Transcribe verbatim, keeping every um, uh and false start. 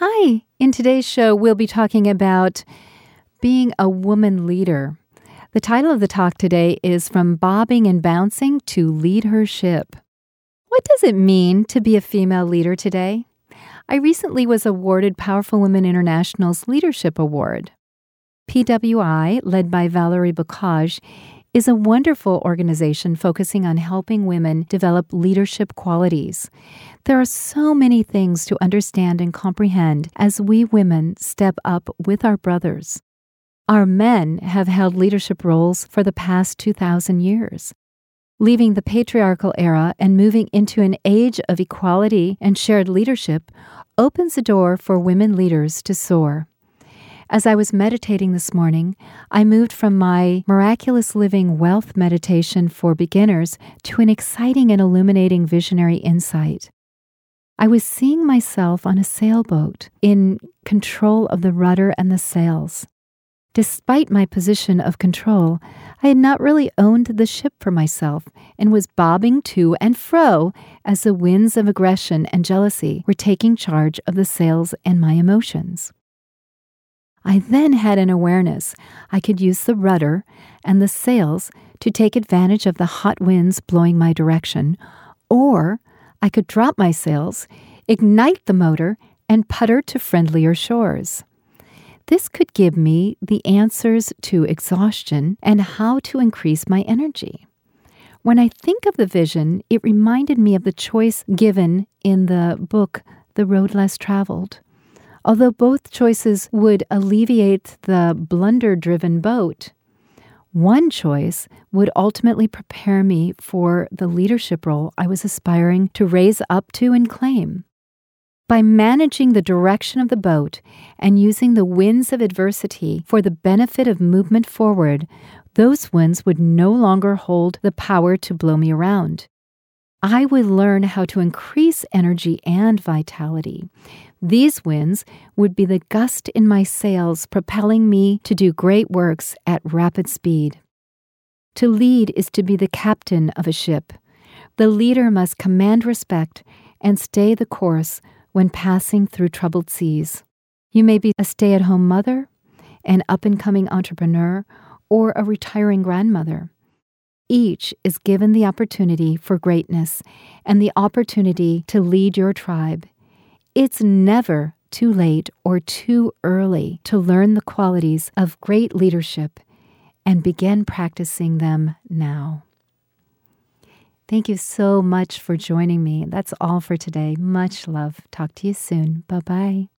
Hi. In today's show, we'll be talking about being a woman leader. The title of the talk today is From Bobbing and Bouncing to Lead Her Ship. What does it mean to be a female leader today? I recently was awarded Powerful Women International's Leadership Award. P W I, led by Valerie Bocage, is a wonderful organization focusing on helping women develop leadership qualities. There are so many things to understand and comprehend as we women step up with our brothers. Our men have held leadership roles for the past two thousand years. Leaving the patriarchal era and moving into an age of equality and shared leadership opens the door for women leaders to soar. As I was meditating this morning, I moved from my Miraculous Living Wealth meditation for beginners to an exciting and illuminating visionary insight. I was seeing myself on a sailboat in control of the rudder and the sails. Despite my position of control, I had not really owned the ship for myself and was bobbing to and fro as the winds of aggression and jealousy were taking charge of the sails and my emotions. I then had an awareness I could use the rudder and the sails to take advantage of the hot winds blowing my direction, or I could drop my sails, ignite the motor, and putter to friendlier shores. This could give me the answers to exhaustion and how to increase my energy. When I think of the vision, it reminded me of the choice given in the book, The Road Less Traveled. Although both choices would alleviate the blunder-driven boat, one choice would ultimately prepare me for the leadership role I was aspiring to raise up to and claim. By managing the direction of the boat and using the winds of adversity for the benefit of movement forward, those winds would no longer hold the power to blow me around. I would learn how to increase energy and vitality. These winds would be the gust in my sails, propelling me to do great works at rapid speed. To lead is to be the captain of a ship. The leader must command respect and stay the course when passing through troubled seas. You may be a stay-at-home mother, an up-and-coming entrepreneur, or a retiring grandmother. Each is given the opportunity for greatness and the opportunity to lead your tribe. It's never too late or too early to learn the qualities of great leadership and begin practicing them now. Thank you so much for joining me. That's all for today. Much love. Talk to you soon. Bye-bye.